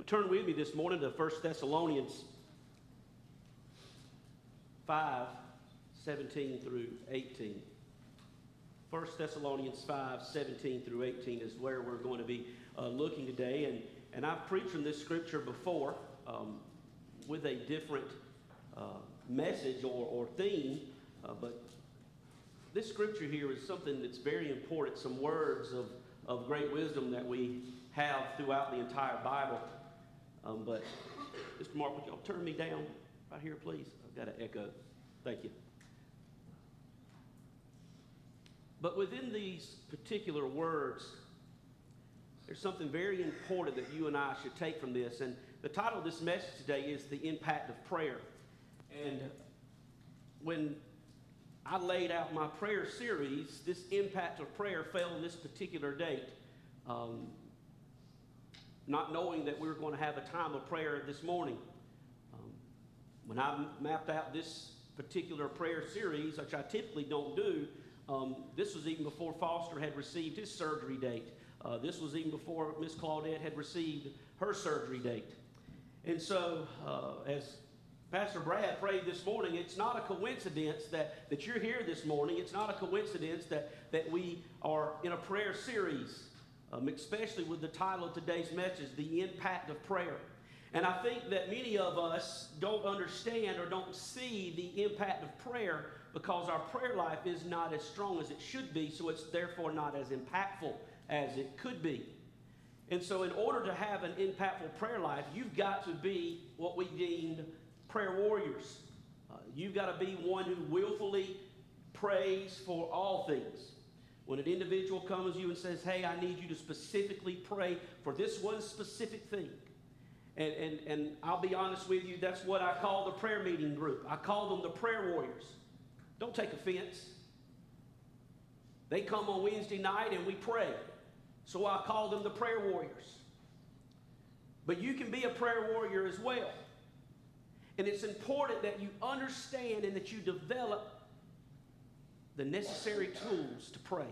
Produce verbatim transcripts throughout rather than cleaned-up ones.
You'll turn with me this morning to First Thessalonians five, seventeen through eighteen. First Thessalonians five, seventeen through eighteen is where we're going to be uh, looking today. And, and I've preached from this scripture before um, with a different uh, message or, or theme. Uh, but this scripture here is something that's very important, some words of, of great wisdom that we have throughout the entire Bible. Um, but Mister Mark, would y'all turn me down right here, please? I've got an echo. Thank you. But within these particular words, there's something very important that you and I should take from this. And the title of this message today is The Impact of Prayer. And when I laid out my prayer series, this impact of prayer fell on this particular date. Um, not knowing that we were going to have a time of prayer this morning. Um, when I mapped out this particular prayer series, which I typically don't do, um, this was even before Foster had received his surgery date. Uh, this was even before Miss Claudette had received her surgery date. And so, uh, as Pastor Brad prayed this morning, it's not a coincidence that, that you're here this morning. It's not a coincidence that, that we are in a prayer series. Um, especially with the title of today's message, The Impact of Prayer. And I think that many of us don't understand or don't see the impact of prayer because our prayer life is not as strong as it should be, so it's therefore not as impactful as it could be. And so in order to have an impactful prayer life, you've got to be what we deemed prayer warriors. Uh, you've got to be one who willfully prays for all things. When an individual comes to you and says, hey, I need you to specifically pray for this one specific thing. And, and, and I'll be honest with you, that's what I call the prayer meeting group. I call them the prayer warriors. Don't take offense. They come on Wednesday night and we pray. So I call them the prayer warriors. But you can be a prayer warrior as well. And it's important that you understand and that you develop the necessary tools to pray.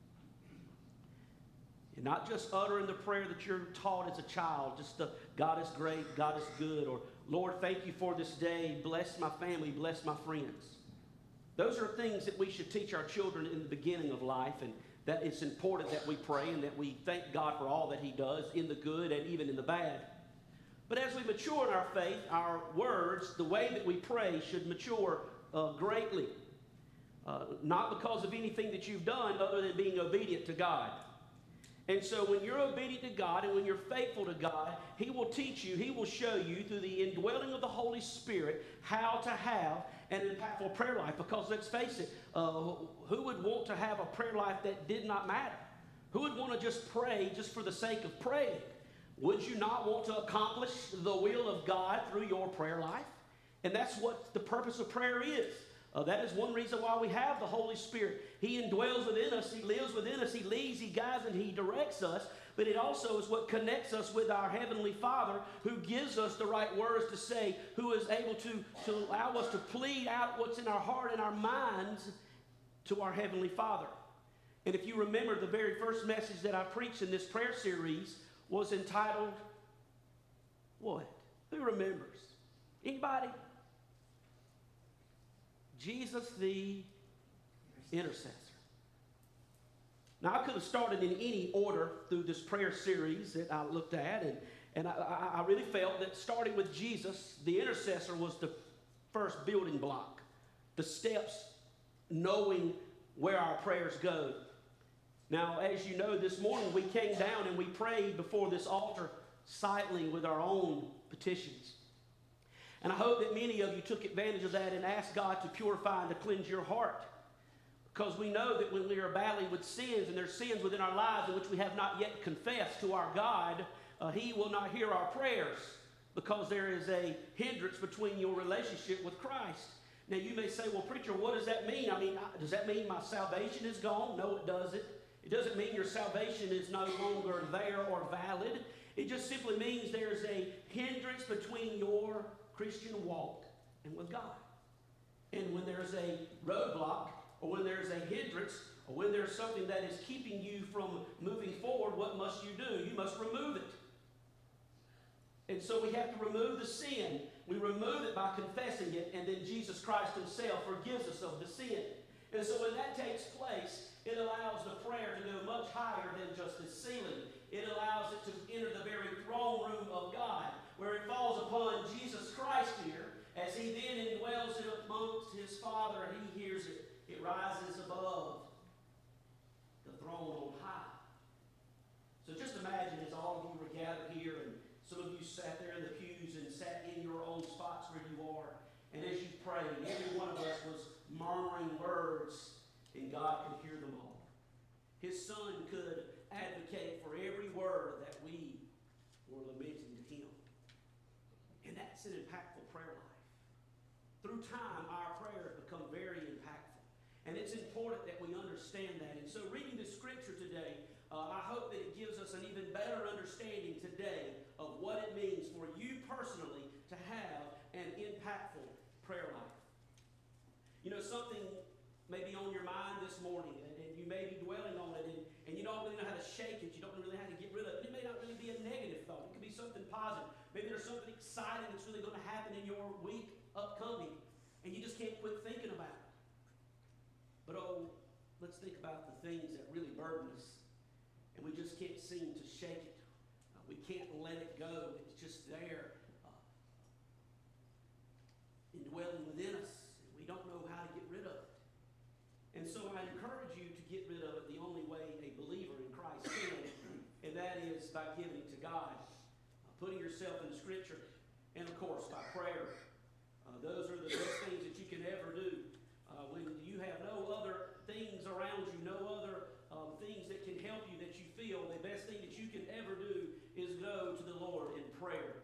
And not just uttering the prayer that you're taught as a child, just the God is great, God is good, or Lord, thank you for this day, bless my family, bless my friends. Those are things that we should teach our children in the beginning of life, and that it's important that we pray and that we thank God for all that He does in the good and even in the bad. But as we mature in our faith, our words, the way that we pray should mature uh, greatly. Uh, not because of anything that you've done other than being obedient to God. And so when you're obedient to God and when you're faithful to God, He will teach you, He will show you through the indwelling of the Holy Spirit how to have an impactful prayer life. Because let's face it, uh, who would want to have a prayer life that did not matter? Who would want to just pray just for the sake of praying? Would you not want to accomplish the will of God through your prayer life? And that's what the purpose of prayer is. Uh, that is one reason why we have the Holy Spirit. He indwells within us. He lives within us. He leads, He guides, and He directs us. But it also is what connects us with our Heavenly Father, who gives us the right words to say, who is able to, to allow us to plead out what's in our heart and our minds to our Heavenly Father. And if you remember, the very first message that I preached in this prayer series was entitled, what? Who remembers? Anybody? Jesus the intercessor. Now, I could have started in any order through this prayer series that I looked at, and, and I, I really felt that starting with Jesus, the intercessor, was the first building block, the steps, knowing where our prayers go. Now, as you know, this morning we came down and we prayed before this altar silently with our own petitions. And I hope that many of you took advantage of that and asked God to purify and to cleanse your heart. Because we know that when we are battling with sins, and there's sins within our lives in which we have not yet confessed to our God, uh, He will not hear our prayers because there is a hindrance between your relationship with Christ. Now you may say, well, preacher, what does that mean? I mean, does that mean my salvation is gone? No, it doesn't. It doesn't mean your salvation is no longer there or valid. It just simply means there's a hindrance between your Christian walk and with God. And when there's a roadblock, or when there's a hindrance, or when there's something that is keeping you from moving forward, what must you do? You must remove it. And so we have to remove the sin. We remove it by confessing it, and then Jesus Christ himself forgives us of the sin. And so when that takes place, it allows the prayer to go much higher than just the ceiling. It allows it to enter the very throne room of God, where it falls upon Jesus Christ here, as he then indwells it amongst his Father, and he hears it. It rises above the throne on high. So just imagine as all of you were gathered here, and some of you sat there in the pews and sat in your own spots where you are. And as you prayed, every one of us was murmuring words, and God could hear them all. His Son could advocate for every word that we were lamenting to him. And that's an impactful prayer life. Through time, our prayers become very impactful. And it's important that we understand that. And so reading the scripture today, uh, I hope that it gives us an even better understanding today of what it means for you personally to have an impactful prayer life. You know, something may be on your mind this morning, and, and you may be dwelling on it, and, and you don't really know how to shake it. You don't really know how to get rid of it. It may not really be a negative thought. It could be something positive. Maybe there's something exciting that's really going to happen in your week upcoming, and you just can't quit thinking about it. But oh, let's think about the things that really burden us, and we just can't seem to shake it. Uh, we can't let it go. It's just there, uh, indwelling within us, and we don't know how to get rid of it. And so I encourage you to get rid of it the only way a believer in Christ can, and that is by giving it to God, uh, putting yourself in the Scripture, and of course by prayer. Uh, those are the best things that you can ever do. Uh, when you have no other things around you, no other um, things that can help you that you feel, the best thing that you can ever do is go to the Lord in prayer.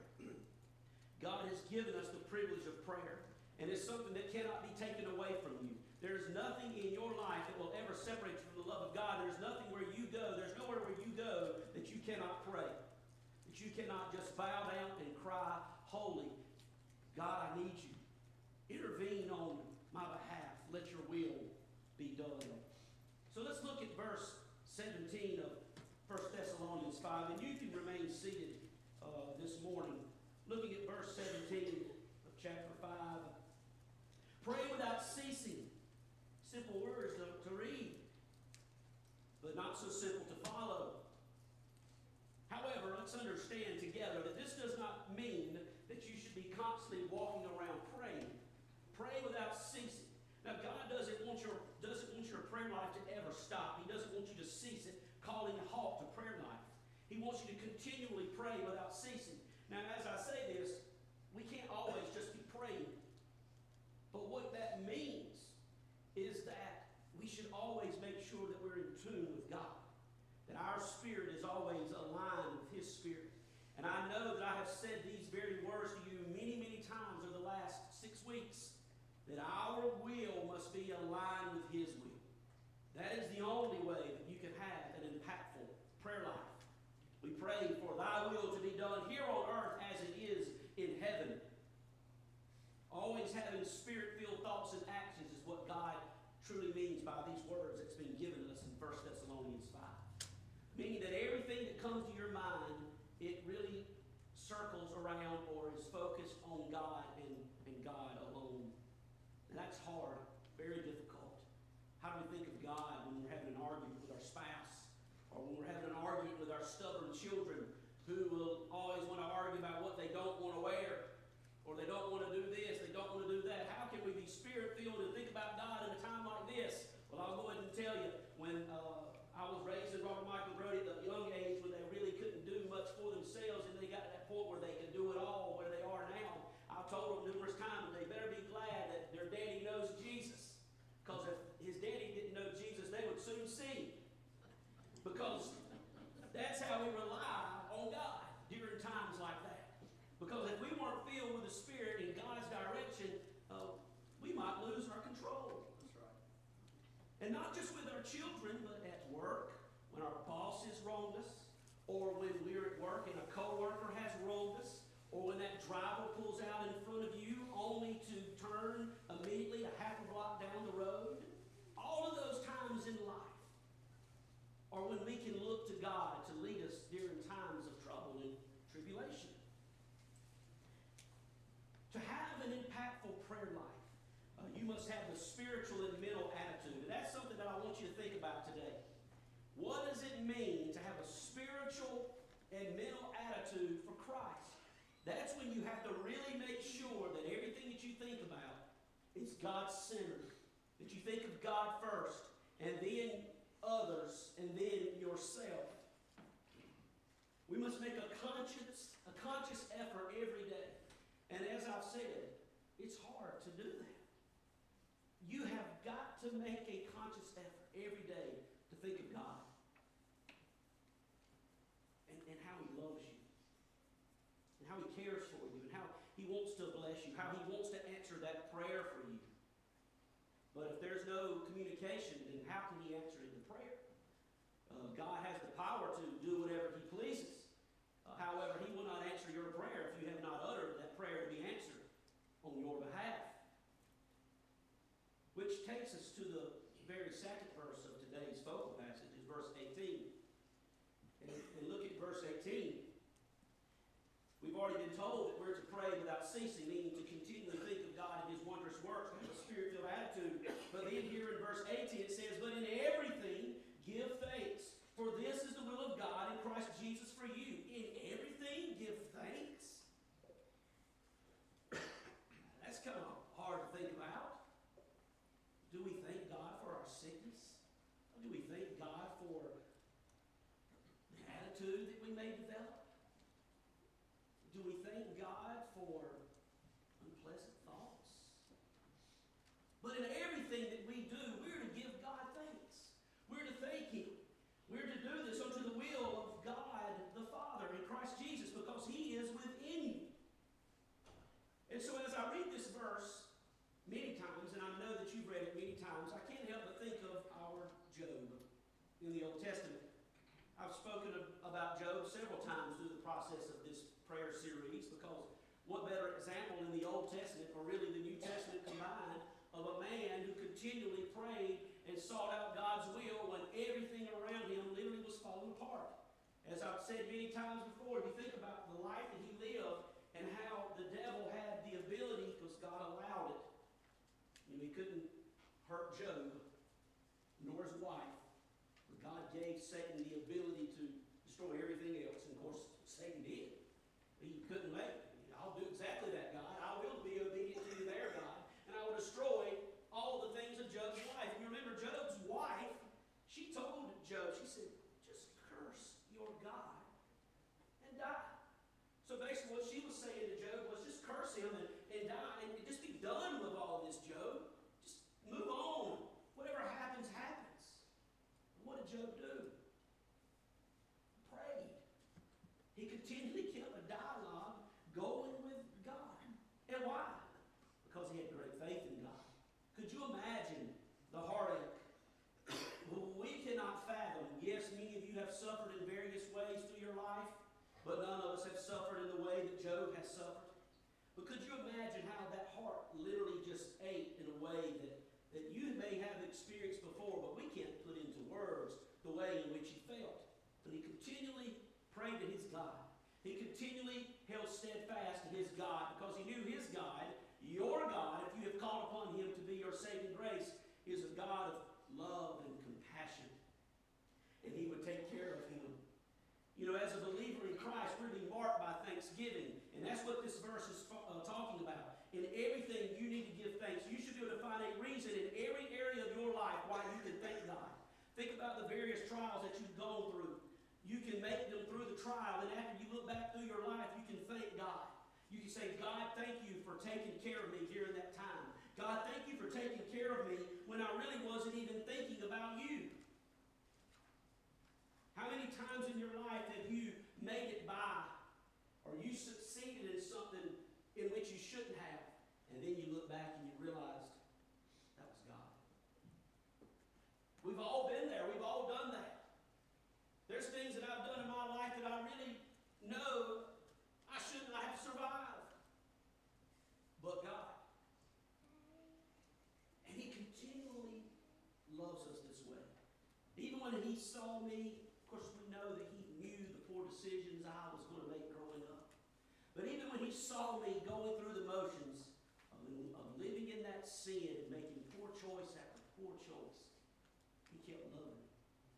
God has given us the privilege of prayer, and it's something that cannot be taken away from you. There's nothing in your life that will ever separate you from the love of God. There's nothing where you go, there's nowhere where you go that you cannot pray, that you cannot just bow down and cry, holy, God, I need you. Intervene on my behalf. Let your will be done. So let's look at verse seventeen of First Thessalonians five, and you can remain seated uh, this morning. Looking at verse seventeen of chapter five. Pray without ceasing. Simple words to, to read, but not so simple to follow. However, let's understand together that this does not mean that you should be constantly walking around praying. Pray without ceasing. Now, God doesn't want your doesn't want your prayer life to ever stop. He doesn't want you to cease it, calling a halt to prayer life. He wants you to continually pray without ceasing. Now, as I say this, we can't always just be praying. But what that means is that we should always make sure that we're in tune with God, that our spirit is always aligned with His Spirit. And I know that I have said these very words to you many, many times over the last six weeks, that our will must be aligned with His will. That is the only way that you can have an impactful prayer life. We pray for Thy will to be done here on earth as it is in heaven. Always having spirit-filled thoughts and actions is what God truly means by these words that's been given us in First Thessalonians five. Meaning that everything that comes to your mind, it really circles around or is focused on God and, and God alone. And that's hard, very difficult. How do we think of God when we're having an argument with our spouse, or when we're having an argument with our stubborn children who will always want to argue about what they don't want to wear, or they don't want to do this, they don't want to do that? How can we be spirit-filled and think about God in a time like this? Well, I'll go ahead and tell you, when uh, I was raised in Robert Michael Brody at a young age, when they really couldn't do much for themselves, and they got to that point where they could do it all, where they are now, I've told them numerous times they better be glad that their daddy knows Jesus. Because if his daddy didn't know Jesus, they would soon see. Because that's how we rely on God during times like that. Because if we weren't filled with the Spirit in God's direction, uh, we might lose our control. That's right. And not just with our children, but at work, when our bosses wronged us, or when we're at work and a coworker has wronged us, or when that driver pulls out in front of you only to turn immediately a half a block down the road. All of those times in life are when we can look to God to lead us during times of trouble and tribulation. must have the spiritual and mental attitude. And that's something that I want you to think about today. What does it mean to have a spiritual and mental attitude for Christ? That's when you have to really make sure that everything that you think about is God-centered. That you think of God first, and then others, and then yourself. We must make a conscious, a conscious effort every day. And as I've said, it's hard to do that. You have got to make a conscious effort every day to think of God. And, and how He loves you. And how He cares for you. And how He wants to bless you. How He wants to answer that prayer for you. But if there's no communication, then how can He answer it in prayer? Uh, God has the power to do whatever He pleases. Uh, however, He will not answer your prayer if you have not uttered that prayer to be answered on your behalf. Which takes us to the very second verse of today's focal passage, is verse eighteen. And, and look at verse eighteen. We've already been told that we're to pray without ceasing, meaning to continually think of God and His wondrous works, have a spirit-filled attitude. But then here in verse eighteen it says, "But in everything give thanks, for this is the will of God in Christ Jesus for you." In everything give thanks. That's kind of hard to think about. Do we thank God for our sickness? Or do we thank God for the attitude that we may develop? Do we thank God for unpleasant thoughts? But in everything that we do, we're to give God thanks. We're to thank Him. We're to do this unto the will of God the Father in Christ Jesus, because He is within you. And so as I read this verse many times, and I know that you've read it many times, I can't help but think of our Job in the Old Testament. I've spoken of, about Job several times through the process of this prayer series, because what better example in the Old Testament, or really the New Testament combined, of a man who continually prayed and sought out God's will when everything around him literally was falling apart. As I've said many times before, if you think about the life that he lived and how the devil had the ability, because God allowed it. You know, he couldn't hurt Job, nor his wife. But God gave Satan the ability to destroy everything else. And of course, Satan did. He couldn't make it. I'll do exactly that, God. I will be obedient to you there, God. And I will destroy all the things of Job's wife. You remember Job's wife, she told Job, she said, just curse your God and die. So basically what she was saying to Job was just curse him and, and die and just be done with all this, Job. Just move on. Whatever happens, happens. What did Job do? He prayed. He continually kept a dialogue going with God. And why? Because he had great faith in God. Could you imagine the heartache? We cannot fathom. Yes, many of you have suffered in various ways through your life, but none of us have suffered in the way that Job has suffered. But could you imagine how that heart literally just ate in a way that, that you may have experienced before, but we can't put into words the way in which he felt. But he continually prayed to his God. He continually held steadfast to his God, because he knew his God, your God, if you have called upon him to be your saving grace, is a God of love and compassion. And he would take care of him. You know, as a believer in Christ, we're to be marked by thanksgiving. And that's what this verse is uh, talking about. In everything, you need to give thanks. You should be able to find a reason in every area of your life why you can thank God. Think about the various trials that you've gone through. You can make them through the trial, and after you look back through your life, you can thank God. You can say, God, thank you for taking care of me during that time. God, thank you for taking care of me when I really wasn't even thinking about you. How many times in your life have you made it by, or you succeeded in something in which you shouldn't have, and then you look back and you realized that was God? We've all been there. We've all done that. There's things that I've done in my life that I really know I should not have survived. But God. And he continually loves us this way. Even when he saw me, of course we know that he knew the poor decisions I was going to make growing up. But even when he saw me going through the motions of, of living in that sin and making poor choice. He kept loving me.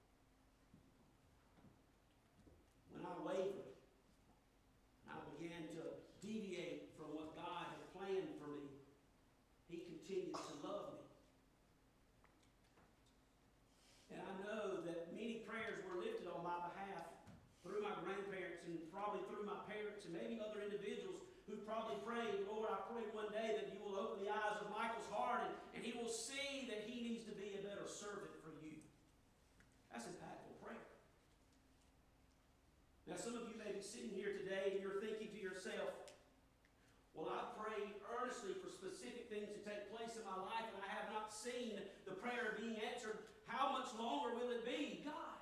When I wavered, and I began to deviate from what God had planned for me, He continued to love me. And I know that many prayers were lifted on my behalf through my grandparents and probably through my parents and maybe other individuals who probably prayed, Lord, I pray one day that you will open the eyes of Michael's heart and, and he will see that he needs to be a better servant for you. That's impactful prayer. Now, some of you may be sitting here today and you're thinking to yourself, well, I prayed earnestly for specific things to take place in my life and I have not seen the prayer being answered. How much longer will it be? God,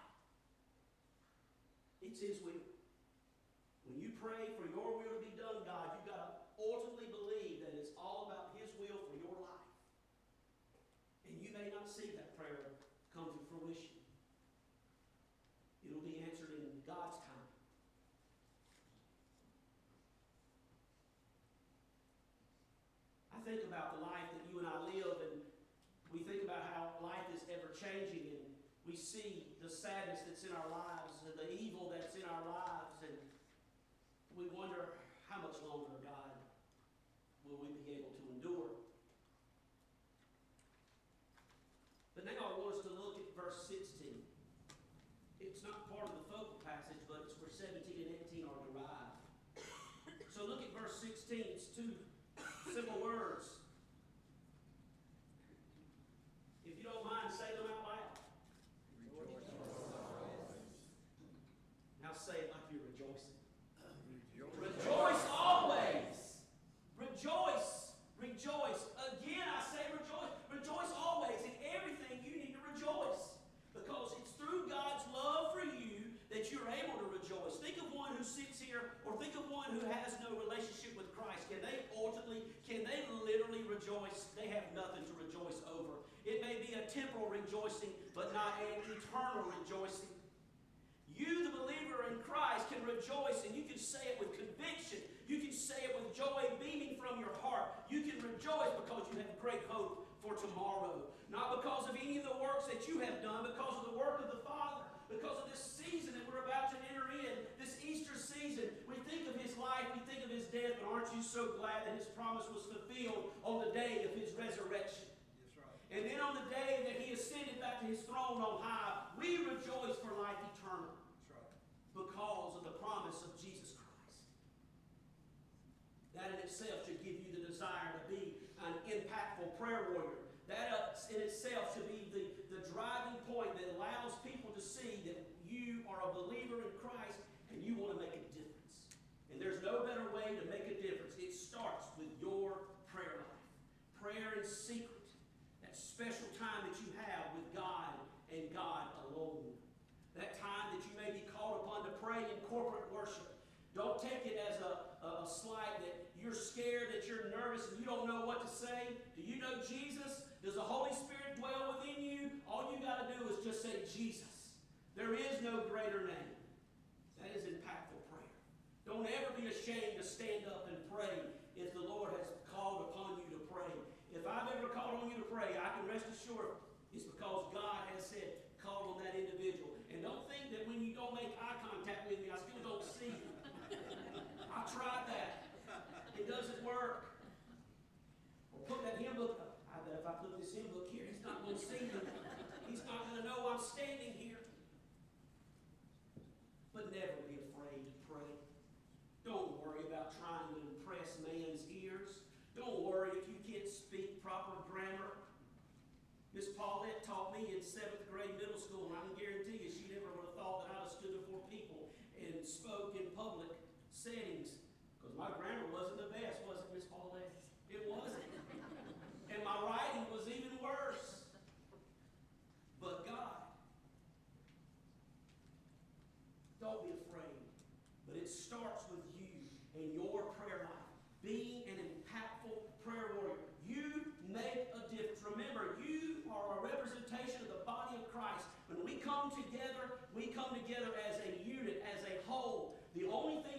it's His will. When you pray for your will to be done, God, you've got to ultimately believe that it's all about His will for your life. And you may not see that prayer come to fruition. It'll be answered in God's time. I think about the life that you and I live, and we think about how life is ever changing, and we see the sadness that's in our lives, and the evil that's in our lives, and we wonder how much longer, God, will we be able to endure. But now I want us to look at verse sixteen. It's not part of the focal passage, but it's where seventeen and eighteen are derived. So look at verse sixteen. It's two simple words. If you don't mind, say them out loud. Rejoice. Now say it like you're rejoicing. Rejoice, rejoice always. Rejoice. Rejoice. Again, I say rejoice. Rejoice always. In everything, you need to rejoice. Because it's through God's love for you that you're able to rejoice. Think of one who sits here, or think of one who has no relationship with Christ. Can they ultimately, can they literally rejoice? They have nothing to rejoice over. It may be a temporal rejoicing, but not an eternal rejoicing. You, the believer in Christ, can rejoice, and you can say it with conviction. You can say it with joy beaming from your heart. You can rejoice because you have great hope for tomorrow. Not because of any of the works that you have done, because of the work of the Father, because of this season that we're about to enter in, this Easter season. We think of His life, we think of His death, but aren't you so glad that His promise was fulfilled on the day of His resurrection? And then on the day that He ascended back to His throne on high, we rejoice for life eternal. That's right. Because of the promise of Jesus Christ. That in itself should give you the desire to be an impactful prayer warrior. That in itself should be the, the driving point that allows people to see that you are a believer in Christ and you want to make a difference. And there's no better way to make a difference. It starts with your prayer life. Prayer in secret. That special time that you have with God and God alone. That time that you may be called upon to pray in corporate worship. Don't take it as a, a, a slight that you're scared, that you're nervous, and you don't know what to say. Do you know Jesus? Does the Holy Spirit dwell within you? All you got to do is just say Jesus. There is no greater name. That is impactful prayer. Don't ever be ashamed to stand up and pray if the Lord has called upon you to pray. If I've ever called on you to pray, I can rest assured it's because God has said, call on that individual. And don't think that when you don't make eye contact with me, I still don't see you. I tried that. It doesn't work. Or put that hymn book up. I bet if I put this hymn book here, he's not going to see me. He's not going to know I'm standing here. But never be afraid to pray. Don't worry about trying to impress man's ears. Don't worry if you can't speak proper grammar. Miss Paulette taught me in seventh grade middle school, and I can guarantee you she never would have thought that I'd have stood before people and spoke in public settings. Because my grammar wasn't the best, was it, Miss Paulette? It wasn't. And my writing was even worse. But God, don't be afraid. But it starts with you and your prayer life. Being an impactful prayer warrior. You make a difference. Remember, you are a representation of the body of Christ. When we come together, we come together as a unit, as a whole. The only thing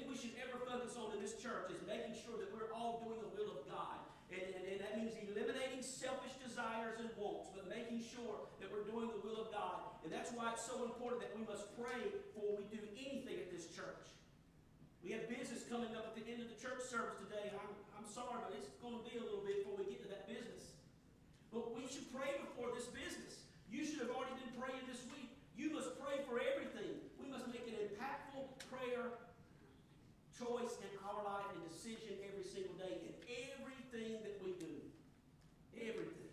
that we're doing the will of God. And that's why it's so important that we must pray before we do anything at this church. We have business coming up at the end of the church service today. I'm, I'm sorry, but it's going to be a little bit before we get to that business. But we should pray before this business. You should have already been praying this week. You must pray for everything. We must make an impactful prayer choice in our life and decision every single day in everything that we do. Everything.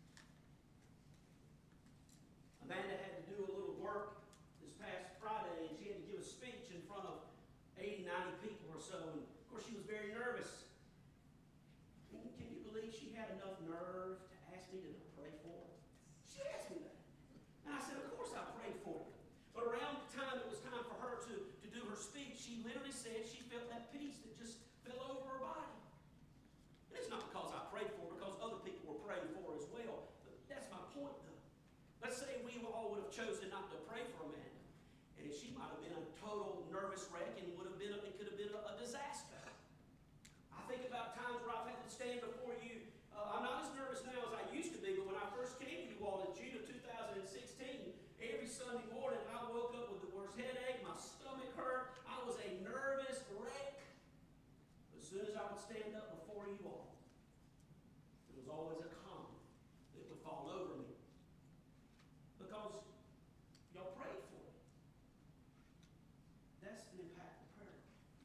Amanda had to do a little work this past Friday, and she had to give a speech in front of eighty, ninety people or so. And of course, she was very nervous. And can you believe she had enough nerve to ask me to pray for her? She asked me that. And I said, of course I prayed for her. But around the time it was time for her to, to do her speech, she literally said she felt that peace that just fell over her body. And it's not because I prayed for her, because other people were praying for her as well. But that's my point, though. Let's say we all would have chosen not to pray for Amanda. And she might have been a total nervous wreck and would have been a, it could have been a, a disaster. I think about times where I've had to stand before you. Uh, I'm not as nervous now as I used to be, but when I first came to you all in June of two thousand sixteen, every Sunday morning I woke up with the worst headache, my stomach hurt, I was a nervous wreck. As soon as I would stand up before you all, there was always a calm that would fall over me. Because y'all prayed for me. That's an impactful prayer.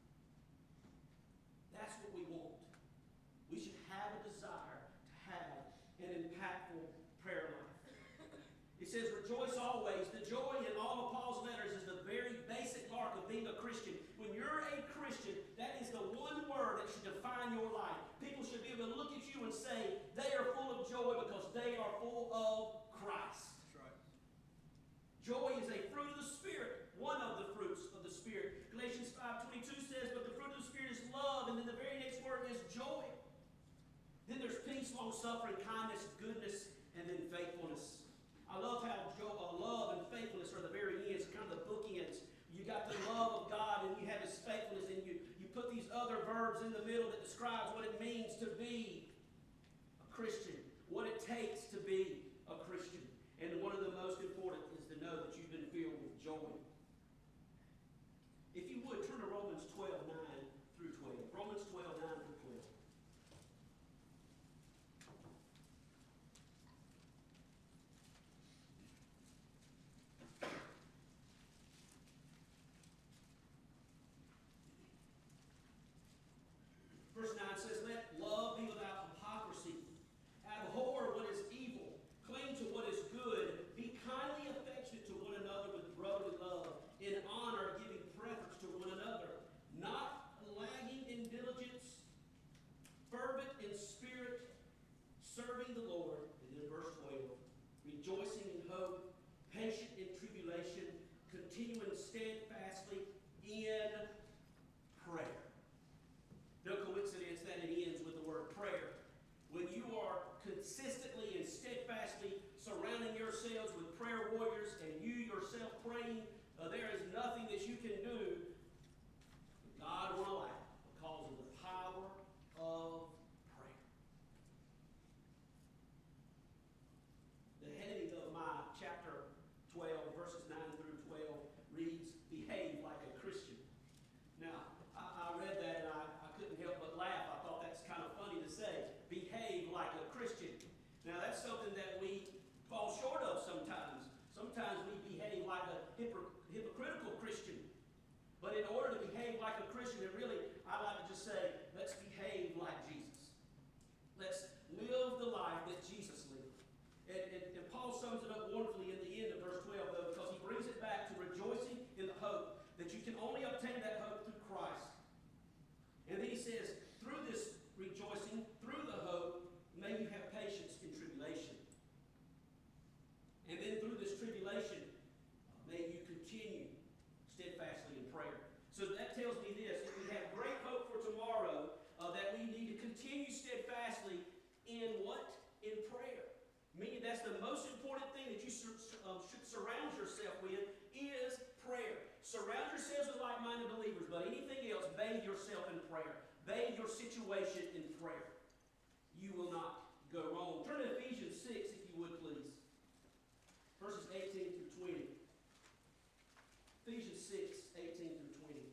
That's what we want. We should have a desire to have an impactful prayer life. It says, rejoice always. The joy in all of Paul's letters is the very basic mark of being a Christian. When you're a Christian, that is the one word that should define your life. People should be able to look at you and say, they are full of joy because they are full of Christ. That's right. Joy is a fruit of the Spirit, one of the fruits of the Spirit. Galatians five twenty-two says, but the fruit of the Spirit is love, and then the very next word is joy. Then there's peace, long-suffering, kindness, goodness, and then faithfulness. I love how jo- uh, love and faithfulness are the very ends, kind of the bookends. You got the love of God, and you have His faithfulness, and you, you put these other verbs in the middle that describes what it means to be a Christian, what it takes to be a Christian. And one of the most important is to know that you've been filled with joy. If you would, turn to Romans twelve, nine through twelve. Romans twelve, nine through twelve. Verse nine says, let love be without hypocrisy. Abhor what is evil. Cling to what is good. Be kindly affectionate to one another with brotherly love. In honor, giving preference to one another. Not lagging in diligence. Fervent in spirit. Serving the Lord. And then verse twelve. Rejoicing in hope. Patient in tribulation. Continuing steadfastly in prayer. No coincidence that it ends with the word prayer. When you are consistently and steadfastly surrounding yourselves with prayer warriors and you yourself praying, uh, there is nothing that you can do that God will allow because of the power of prayer. The heading of my chapter twelve, verses nine through twelve, reads, behave like a Christian. Now, I, I read that and I, I couldn't help but laugh. I thought that's kind of funny to say. Behave like a Christian. Now, that's something that we fall short of sometimes. Sometimes we behave like a hypocr- hypocritical Christian. But in order to behave like a Christian, it really, I like to just say, let's behave like Jesus. Let's live the life that Jesus lived. And, and, and Paul sums it up wonderfully in the end of verse twelve, though, because he brings it back to rejoicing in the hope that you can only obtain that hope through Christ. And then he says, through this rejoicing, through the hope, may you have patience in tribulation. And then through this tribulation, may you continue steadfastly in prayer. So that tells me this, if we have great hope for tomorrow, uh, that we need to continue steadfastly in what? In prayer. Meaning that's the most important thing that you sur- uh, should surround yourself with is prayer. Surround yourselves with like-minded believers, but anything else, bathe yourself in prayer. Bathe your situation in prayer. You will not go wrong. Turn to Ephesians six, if you would, please. verses eighteen through twenty. Ephesians six, eighteen through twenty.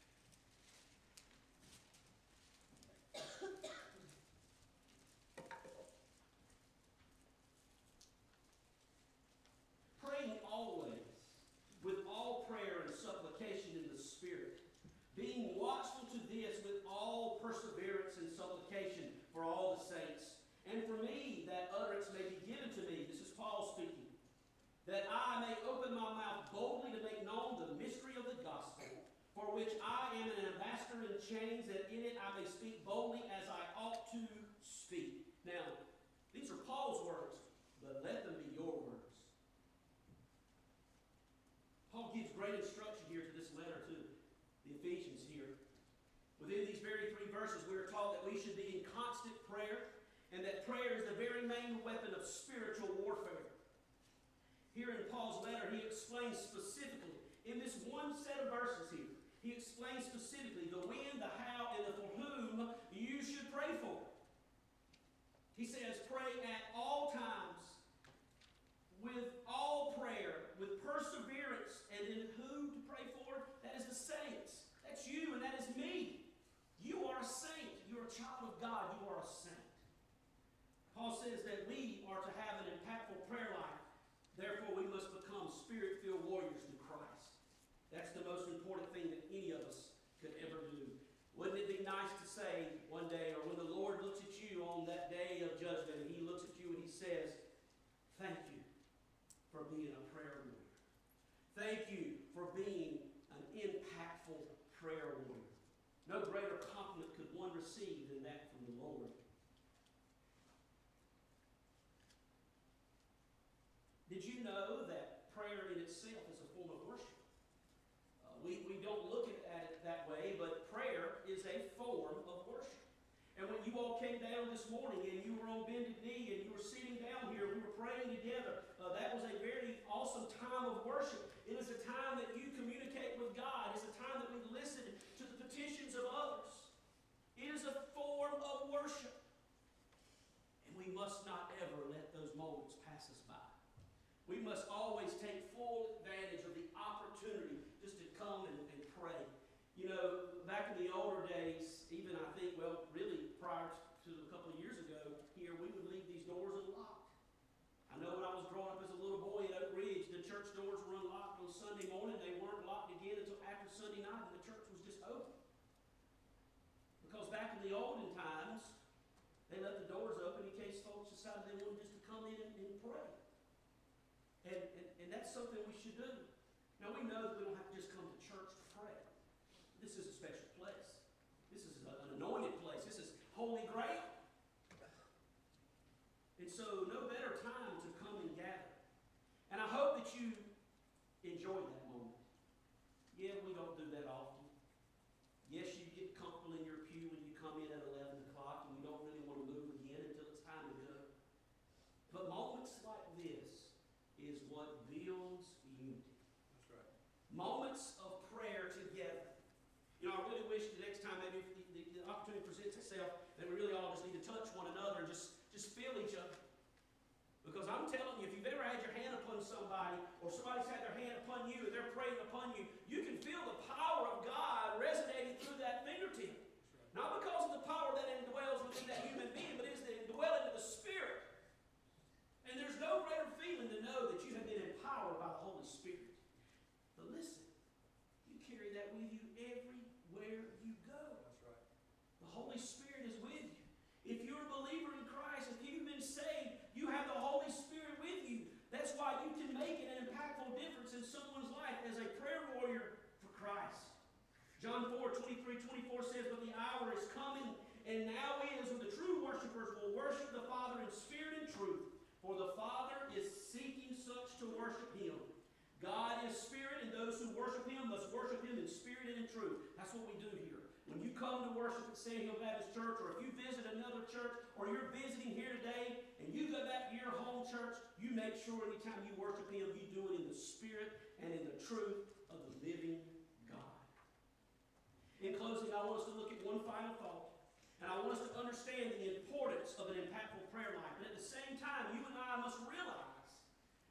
Praying always with all prayer and supplication in the Spirit, being watchful to this with all perseverance and supplication for all the saints, and for me that utterance may be given to me. This is Paul speaking. That I may open my mouth boldly to make known the mystery of the gospel, for which I am an ambassador in chains, that in it I may speak boldly as I ought to speak. Now, these are Paul's words, but let them be your words. Paul gives great instruction here to this letter to the Ephesians here. Within these very three verses, we are taught that we should be in constant prayer, and that prayer is the very main weapon of spiritual warfare. Here in Paul's letter, he explains specifically, in this one set of verses here, he explains specifically the when, the how, and the for whom you should pray for. He says, pray at all times, with all prayer, with perseverance, and then who to pray for? That is the saints. That's you and that is me. You are a saint. You're a child of God. You are a saint. Paul says that we are to have an impactful prayer life. Therefore, we must become spirit-filled warriors in Christ. That's the most important thing that any of us could ever do. Wouldn't it be nice to say one day, or when the Lord looks at you on that day of judgment, and he looks at you and he says, thank you for being a prayer warrior. Thank you for being an impactful prayer warrior. No greater compliment could one receive than that from the Lord. Did you know that prayer in itself is a form of worship? Uh, we, we don't look at it that way, but prayer is a form of worship. And when you all came down this morning and you were on bended knee and you were sitting down here, we were praying together, uh, that was a very awesome time of worship. It is a time that you communicate with God. It's a time that we listen to the petitions of others. It is a form of worship. And we must not ever let those moments pass us by. We must always take full advantage of the opportunity just to come and, and pray. You know, back in the older days, even I think, well, really prior to a couple of years ago here, we would leave these doors unlocked. I know when I was growing up as a little boy at Oak Ridge, the church doors were unlocked on Sunday morning. They weren't locked again until after Sunday night, and the church was just open. Because back in the olden times, they let the doors open in case folks decided they wanted just to come in and, and pray. And, and, and that's something we should do. Now, we know that we don't have to just come to church to pray. This is a special place. This is an anointed place. This is holy ground. And so, no better time to come and gather. And I hope that you enjoyed that moment. Yeah, we don't do that often. Yes, you get comfortable in your pew when you come in at eleven o'clock and you don't really want to move again until it's time to go. But moments like this is what builds unity. That's right. Moments of prayer together. You know, I really wish the next time maybe the, the, the opportunity presents itself that we really all just need to touch one another and just, just feel each other. Because I'm telling you, if you've ever had your hand upon somebody or somebody's had their hand upon you and they're praying upon you, you can feel the power of God resonating through that fingertip. Right. Not because of the power that indwells within that human being, but it's the indwelling of the Spirit. And there's no greater feeling to know that you have been empowered by the Holy Spirit. But listen, you carry that with you everywhere you go. That's right. The Holy Spirit is with you. If you're a believer in Christ, if you've been saved, you have the Holy Spirit with you. That's why you can make an impactful difference in someone's life as a prayer warrior for Christ. John four, twenty-three, twenty-four says, but the hour is coming, and now is, when the true worshipers will worship the Father in spirit and truth. For the Father is seeking such to worship Him. God is spirit, and those who worship Him must worship Him in spirit and in truth. That's what we do here. When you come to worship at Sand Hill Baptist Church, or if you visit another church, or you're visiting here today, and you go back to your home church, you make sure anytime you worship Him, you do it in the spirit and in the truth of the living God. In closing, I want us to look at one final thought. And I want us to understand the importance of an impactful prayer life. And at the same time, you and I must realize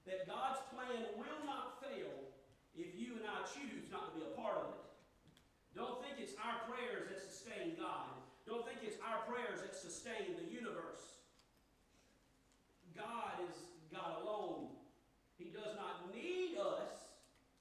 that God's plan will not fail if you and I choose not to be a part of it. Don't think it's our prayers that sustain God. Don't think it's our prayers that sustain the universe. God is God alone. He does not need us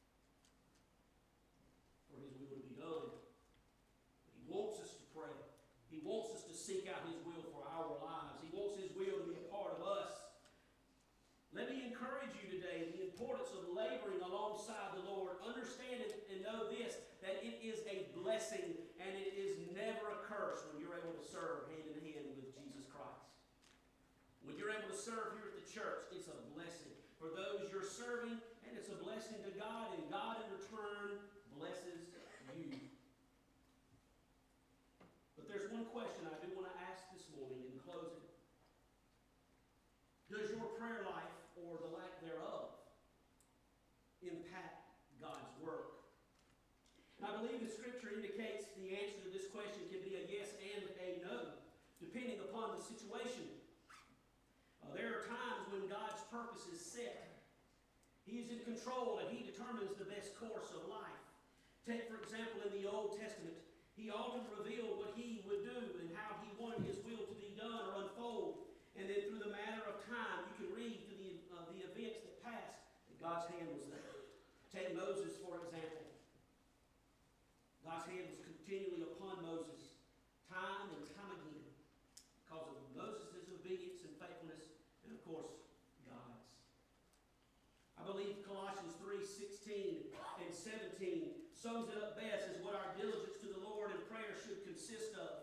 for His will to be done. He wants us to pray. He wants us to seek out His will for our lives. He wants His will to be a part of us. Let me encourage you today the importance of laboring alongside the Lord. Understand and know this, that it is a blessing and it is never a curse when you're able to serve hand in hand with Jesus Christ. When you're able to serve here at the church, it's a blessing for those you're serving, and it's a blessing to God, and God in return blesses you. But there's one question I do want to ask this morning in closing. Does your prayer life, or the lack thereof, impact God's work? And I believe the Scripture indicates the answer to this question can be a yes and a no, depending upon the situation. Uh, there are times when God's purpose is set. He is in control and He determines the best course of life. Take, for example, in the Old Testament, He often revealed what He would do and how He wanted His will to be done or unfold. And then through the matter of time, you can read through the, uh, the events that passed that God's hand was there. Take Moses, for example. God's hand was continually upon Moses, time and time again, because of Moses' obedience and faithfulness, and of course, God's. I believe Colossians three sixteen and seventeen sums it up best as what our diligence to the Lord and prayer should consist of.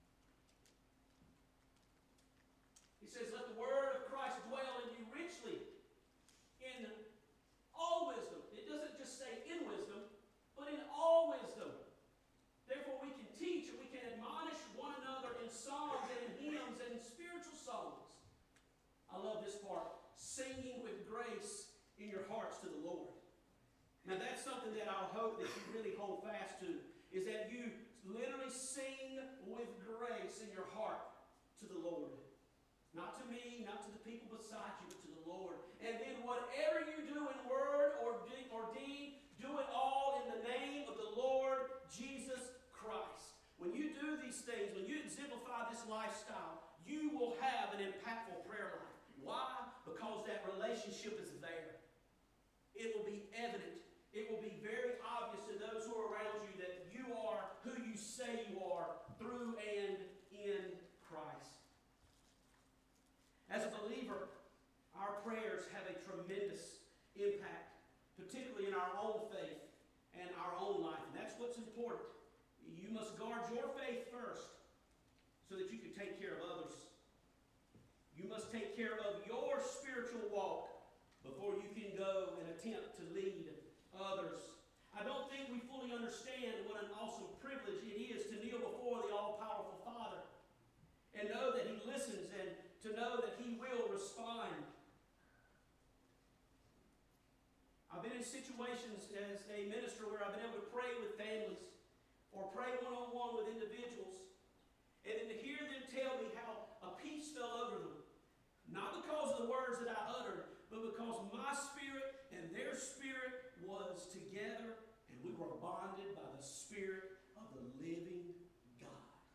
He says, let the word of Christ dwell in you richly in all wisdom. It doesn't just say in wisdom, but in all wisdom. Therefore we can teach and we can admonish one another in psalms and in hymns and in spiritual songs. I love this part. Singing with grace in your hearts to the Lord. Now that's something that I hope that you really hold fast to, is that you literally sing with grace in your heart to the Lord. Not to me, not to the people beside you, but to the Lord. And then whatever you do in word or deed, or deed, do it all in the name of the Lord Jesus Christ. When you do these things, when you exemplify this lifestyle, you will have an impactful prayer life. Why? Because that relationship is there. It will be evident. It will be very obvious to those who are around you that you are who you say you are through and in Christ. As a believer, our prayers have a tremendous impact, particularly in our own faith and our own life. And that's what's important. You must guard your faith first so that you can take care of others. You must take care of your spiritual walk before you can go and attempt to lead others. I don't think we fully understand what an awesome privilege it is to kneel before the all-powerful Father and know that He listens and to know that He will respond. I've been in situations as a minister where I've been able to pray with families or pray one-on-one with individuals, and then to hear them tell me how a peace fell over them. Not because of the words that I uttered, but because my spirit and their spirit was together, and we were bonded by the Spirit of the living God.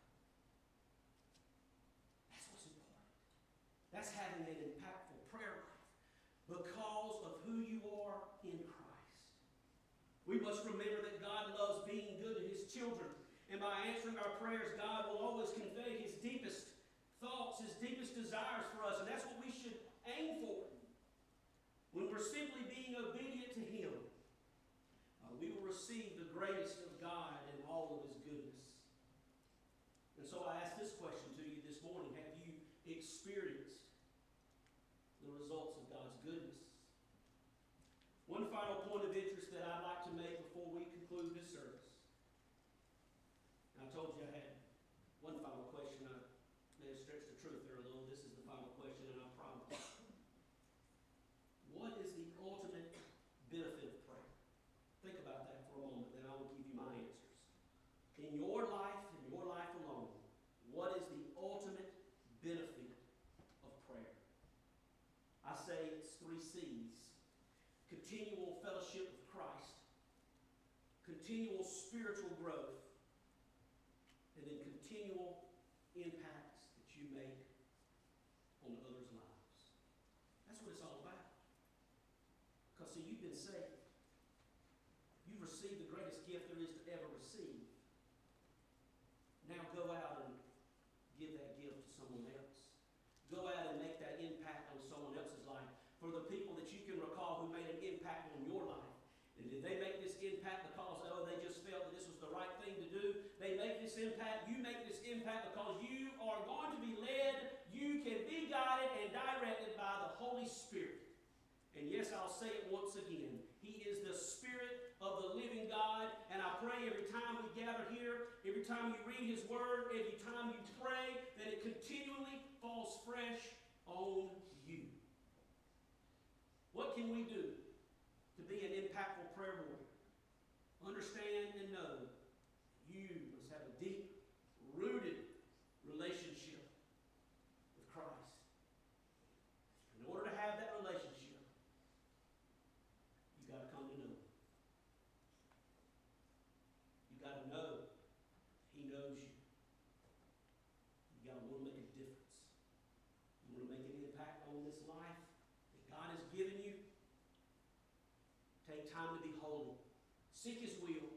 That's what's important. That's having an impactful prayer life because of who you are in Christ. We must remember that God loves being good to His children, and by answering our prayers, God will always convey His deepest thoughts, His deepest desires for us, and that's what we should aim for. When we're simply being obedient to Him, uh, we will receive the greatest of God and all of His goodness. And so I ask this question to you this morning. Have you experienced the results of God's goodness? One final point of interest that I'd like to make before we conclude this service. And I told you I had one final question. I may have stretched the truth there a little. This is the final question, and I promise. What is the ultimate benefit of prayer? Think about that for a moment, then I will give you my answers. impacts that you make on others' lives. That's what it's all about. Because, see, you've been saved. You've received the greatest gift there is to ever receive. Now go out and give that gift to someone else. Go out and make that impact on someone else's life. For the people that you can recall who made an impact on your life. And did they make this impact because, oh, they just felt that this was the right thing to do? They make this impact. You make this impact because you are going to be led. You can be guided and directed by the Holy Spirit. And yes, I'll say it once again. He is the Spirit of the living God. And I pray every time we gather here, every time you read His Word, every time you pray, that it continually falls fresh on you. What can we do to be an impactful prayer warrior? Understand and know you must have a deep, rooted relationship with Christ. In order to have that relationship, you've got to come to know Him. You've got to know He knows you. You've got to want to make a difference. You want to make an impact on this life that God has given you. Take time to be holy. Seek His will.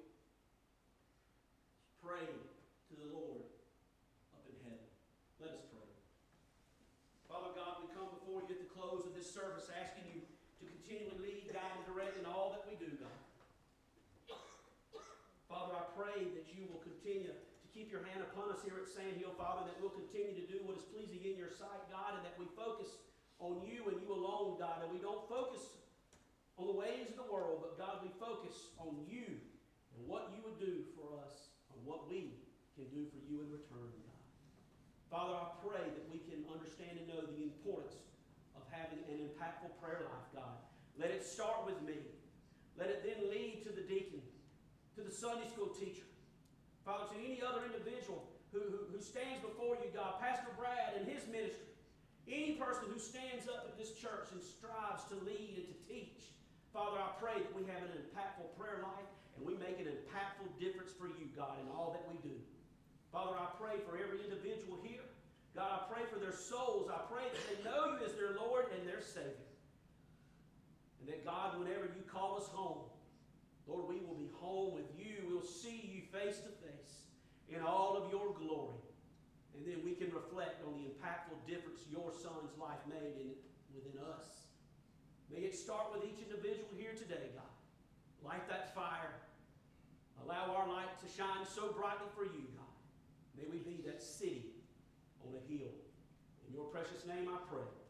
Pray to the Lord up in heaven. Let us pray. Father God, we come before you at the close of this service asking you to continually lead, guide, and direct in all that we do, God. Father, I pray that you will continue to keep your hand upon us here at Sand Hill, Father, that we'll continue to do what is pleasing in your sight, God, and that we focus on you and you alone, God, and we don't focus on the ways of the world, but God, we focus on you and what you would do for us and what we can do for you in return, God. Father, I pray that we can understand and know the importance of having an impactful prayer life, God. Let it start with me. Let it then lead to the deacon, to the Sunday school teacher. Father, to any other individual who, who, who stands before you, God, Pastor Brad and his ministry, any person who stands up at this church and strives to lead and to teach. Father, I pray that we have an impactful prayer life and we make an impactful difference for you, God, in all that we do. Father, I pray for every individual here. God, I pray for their souls. I pray that they know you as their Lord and their Savior. And that, God, whenever you call us home, Lord, we will be home with you. We'll see you face to face in all of your glory. And then we can reflect on the impactful difference your Son's life made in, within us. May it start with each individual here today, God. Light that fire. Allow our light to shine so brightly for you, God. May we be that city on a hill. In your precious name I pray.